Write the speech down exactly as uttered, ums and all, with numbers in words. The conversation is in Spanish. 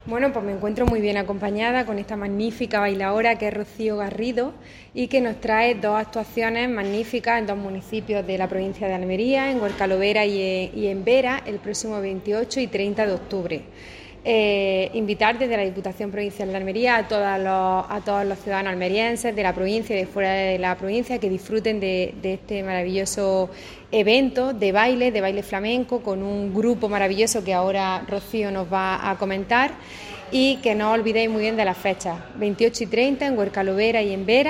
Bueno, pues me encuentro muy bien acompañada con esta magnífica bailaora que es Rocío Garrido y que nos trae dos actuaciones magníficas en dos municipios de la provincia de Almería, en Huercalovera y en Vera, el próximo veintiocho y treinta de octubre. Eh, invitar desde la Diputación Provincial de Almería a, todos los, a todos los ciudadanos almerienses de la provincia y de fuera de la provincia que disfruten de, de este maravilloso evento de baile, de baile flamenco, con un grupo maravilloso que ahora Rocío nos va a comentar, y que no olvidéis muy bien de las fechas, veintiocho y treinta en Huercalovera y en Vera.